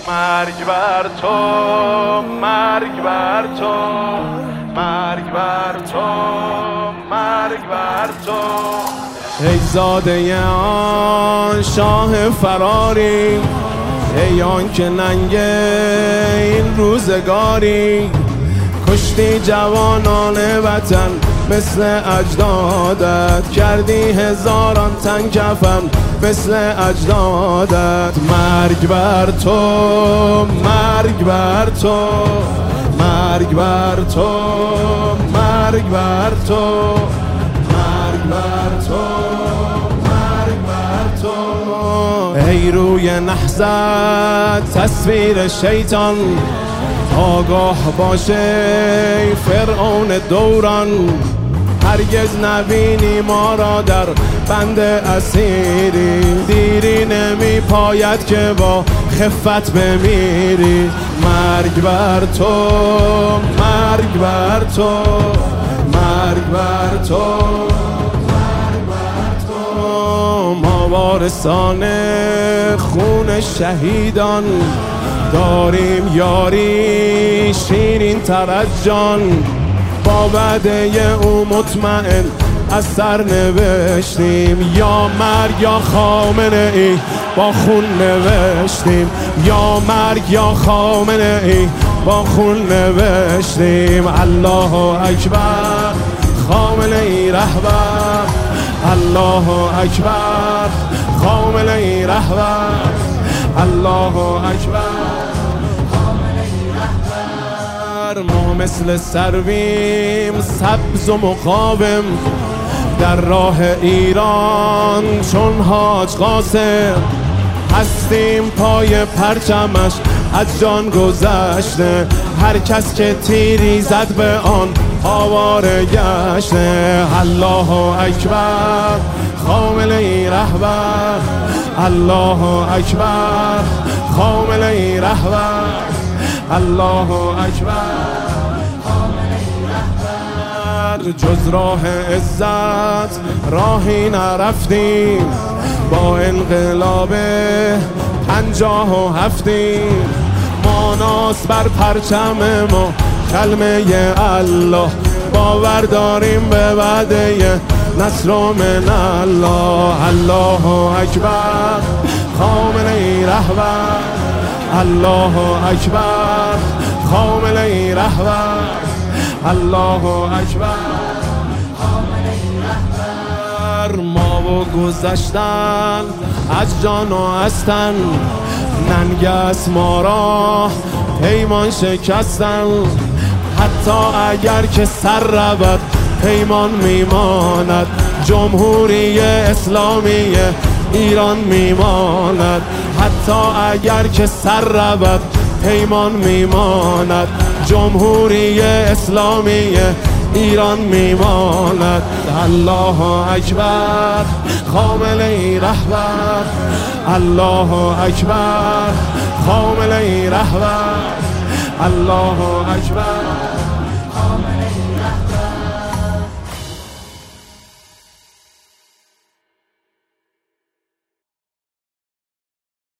مرگ بر تو، مرگ بر تو، مرگ بر تو، مرگ بر تو. ای زاده آن شاه فراری، ای آن که ننگ این روزگاری. کشتی جوانان وطن مثل اجدادت، کردی هزاران تن کفن مثل اجدادت. مرگ بر تو، مرگ بر تو، مرگ بر تو، مرگ بر تو، مرگ بر تو، مرگ بر تو. ای روی نحست تصویر شیطان، آگاه باشه فرعون دوران. هرگز نبینی ما را در بند اسیری، دیری نمی پاید که با خفت بمیری. مرگ بر تو، مرگ بر تو، مرگ بر تو، مرگ بر تو. ما وارثان خون شهیدان، داریم یاری شیرین تر از جان. با وعده او مطمئن از سر نوشتیم، یا مرگ یا خامنه ای با خون نوشتیم. یا مرگ یا خامنه ای با خون نوشتیم. الله اکبر خامنه ای رهبر، الله اکبر خامنه ای رهبر، الله اکبر. ما مثل سرویم سبز و مقاوم، در راه ایران چون حاج قاسم. هستیم پای پرچمش از جان گذشته، هر کس که تیری زد به آن آواره گشته. الله اکبر خامنه ای رهبر، الله اکبر خامنه ای رهبر، الله اکبر خامنه ای رهبر. جز راه عزت راهی نرفتیم، با انقلاب 57 ماناس بر پرچم ما کلمه الله. باور داریم به وعده نصر من الله. الله اکبر خامنه ای رهبر، الله اکبر خامنه ای رهبر، الله اکبر خامنه ای رهبر. ما و گذشتن از جان و از تن، ننگ است ما را پیمان شکستن. حتی اگر که سر رود پیمان میماند، جمهوری اسلامی ایران میماند. حتی اگر که سر رود پیمان میماند، جمهوری اسلامی ایران میماند. الله اکبر خامنه ای رهبر، الله اکبر خامنه ای رهبر، الله اکبر خامنه ای رهبر.